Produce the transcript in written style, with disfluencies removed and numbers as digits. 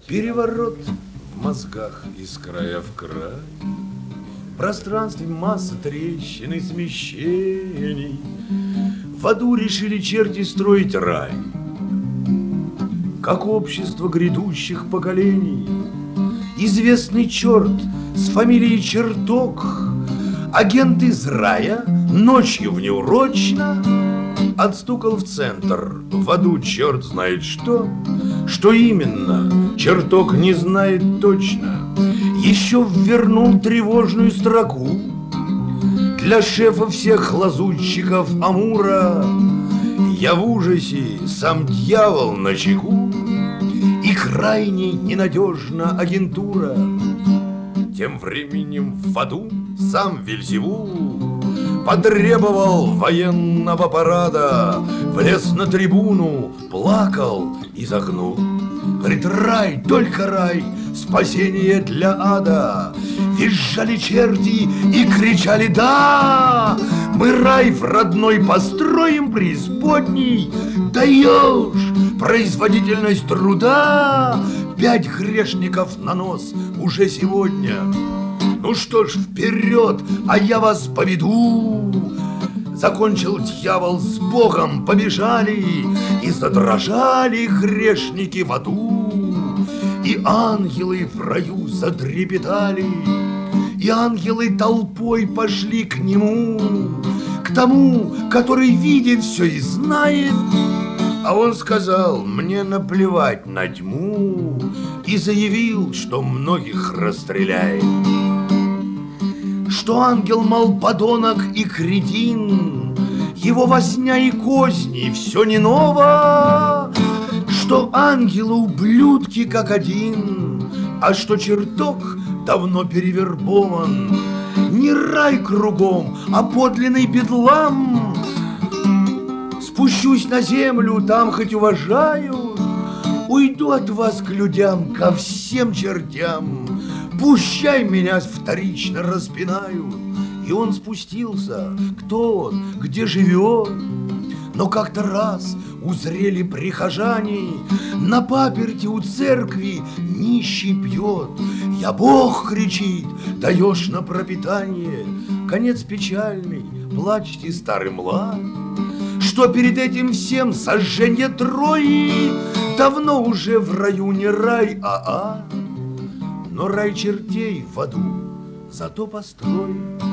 Переворот в мозгах из края в край. В пространстве масса трещин и смещений. В аду решили черти строить рай, как общество грядущих поколений. Известный черт с фамилией Черток, агент из рая, ночью внеурочно отстукал в центр, в аду черт знает что именно, Черток не знает точно. Еще ввернул тревожную строку для шефа всех лазутчиков Амура. Я в ужасе, сам дьявол начеку, и крайне ненадежна агентура. Тем временем в аду сам Вельзевул потребовал военного парада, влез на трибуну, плакал и загнул. Говорит: рай, только рай, спасение для ада. Визжали черти и кричали: да, мы рай в родной построим преисподней. Даешь производительность труда, 5 грешников на нос уже сегодня. Ну что ж, вперед, а я вас поведу. Закончил дьявол с Богом, побежали, и задрожали грешники в аду. И ангелы в раю затрепетали, и ангелы толпой пошли к нему, к тому, который видит все и знает. А он сказал: мне наплевать на тьму, и заявил, что многих расстреляет. Что ангел, мол, подонок и кретин, его возня и козни все не ново. Что ангелы ублюдки как один, а что Черток давно перевербован. Не рай кругом, а подлинный бедлам. Спущусь на землю, там хоть уважают, уйду от вас к людям, ко всем чертям. Пущай меня вторично распинают. И он спустился. Кто он? Где живет? Но как-то раз узрели прихожане, на паперти у церкви нищий пьет. Я Бог, кричит, даешь на пропитание. Конец печальный, плачьте, старый млад, что перед этим всем сожжение Трои. Давно уже в раю не рай, а ад. Но рай чертей в аду зато построен.